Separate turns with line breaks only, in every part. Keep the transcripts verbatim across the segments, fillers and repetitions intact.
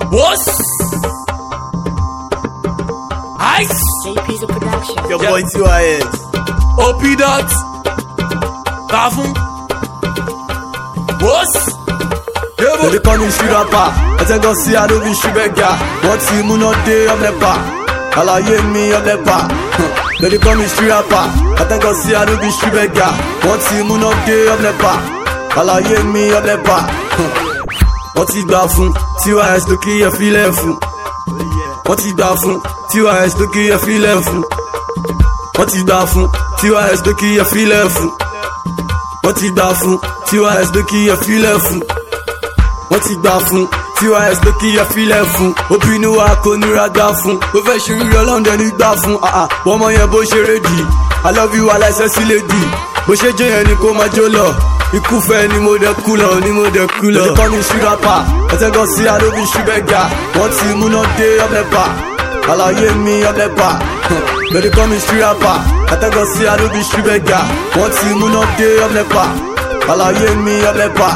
What's Ice?
J P's a production.
Your boy T Y S.
O P dot Kafun. What's
They call me street rapper. I tell God see I don't be street beggar. What you moon all day on the bar. Alaye me on the bar. They call me street rapper. I tell God see I don't be street beggar. What you moon all day on the bar. Alaye me on the bar. What you got from T Y S to kill your feeling from. What you got from T Y S to kill your feeling from. What you got from T Y S to kill your feeling from. What you got from T Y S to kill your feeling from. Wọ́n ti gbà fún T Y S ló kí ẹ filẹ̀ fún obìnrin wa kò níra gbà fún ó fẹ́ ṣe rí ọlọ́ndẹ ní gbà fún wọ́n mọ yẹn bó ṣe rédì I love you aláìsẹ́ sí lédì bó ṣe jẹ́ yẹn ni kó máa jó lọ ikú fẹ́ ni mo dẹ̀ kú lọ ni mo dẹ̀ kú lọ. They call me street rapper ẹ̀tẹ́gàn sí àdóbi ṣùgbẹ́gà wọ́n ti múná dé ọ̀nẹ́pà àlàyé mi ọ̀nẹ́pà. They call me street rapper ẹ̀tẹ́gàn sí àdóbi ṣùgbẹ́gà wọ́n ti múná dé ọ̀nẹ́pà àlàyé mi ọ̀nẹ́pà.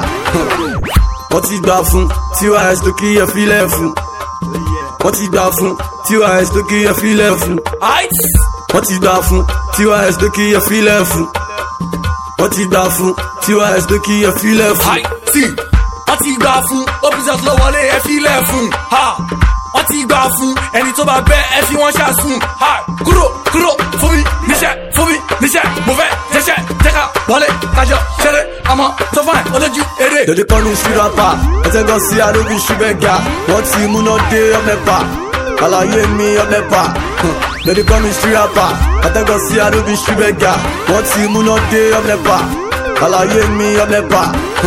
Wọ́n ti gbà fún T Y S tó kí ẹ filẹ̀ fún. Wọ́n ti gbà fún T Y S tó kí ẹ filẹ̀ fún. Wọ́n ti gbà fún T Y S tó kí ẹ filẹ̀ fún. Wọ́n ti gbà fún T Y S tó kí ẹ filẹ̀ fún.
Wọ́n ti gbà fún Opizot ló wọlé ẹ filẹ̀ fún. Wọ́n ti gbà fún ẹni tó bá bẹ́ ẹ fi wọ́n ṣàsùn. Kúrò kúrò fún mi níṣẹ́ fún mi níṣẹ́ mo fẹ́ jẹ́ṣẹ́ jẹ́ká wọlé kájọ ṣeré àmọ́ tó fà ẹ̀ olójú eré.
They call me street rapper ẹ̀tẹ́gàn sí àdóbi ṣùgbẹ́gà wọ́n ti múná dé ọ̀nẹ́pà àlàyé mi ọ̀nẹ́pà. They call me street rapper ẹ̀tẹ́gàn sí àdóbi ṣùgbẹ́gà wọ́n ti múná dé ọ̀nẹ́pà àlàyé mi ọ̀nẹ́pà.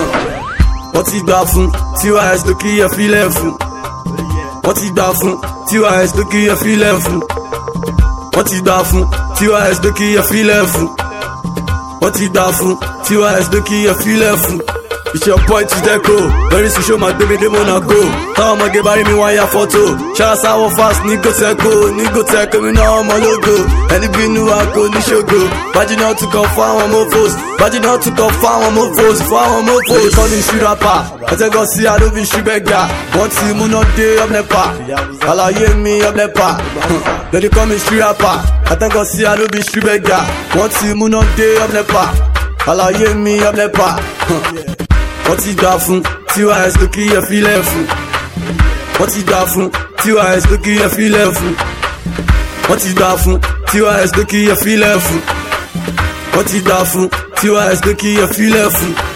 Wọ́n ti gbà fún T Y S tó kí ẹ filẹ̀ fún. Wọ́n ti gbà fún T Y S tó kí ẹ filẹ̀ fún. Wọ́n ti gbà fún T Y S tó kí ẹ filẹ̀ fún. Wọ́n ti gbà fún T Y S tó kí ẹ filẹ̀ fún. It's your boy to Deco. Very soon show my baby de Monaco. Táwọn ọmọge bá rí mi wá ya fọ́tò. Ṣáà sáwọ́ fast ní go tẹ́kọ̀ ní go tẹ́kọ̀ mi náà ọmọ lógo. Ẹni bínú wa kò ní ṣògo. Bájí náà tún kàn fún àwọn mofos. Bájí náà tún kàn fún àwọn mofos. Fún àwọn mofos. They call me street rapper. Ẹ̀tẹ́gàn sí àdóbi ṣùgbẹ́gà. Wọ́n ti múná dé ọ̀nẹ́pà. Àlàyé mi ọ̀nẹ́pà. They call me street rapper. Ẹ̀tẹ́gàn sí àdóbi ṣùgbẹ́gà. Wọ́n ti múná dé ọ̀nẹ́pà. Àlàyé mi ọ̀nẹ́pà. Wọ́n ti gbà fún T Y S tó kí ẹ filẹ̀ fún. Wọ́n ti gbà fún T Y S tó kí ẹ filẹ̀ fún. Wọ́n ti gbà fún T Y S tó kí ẹ filẹ̀ fún. Wọ́n ti gbà fún T Y S tó kí ẹ filẹ̀ fún.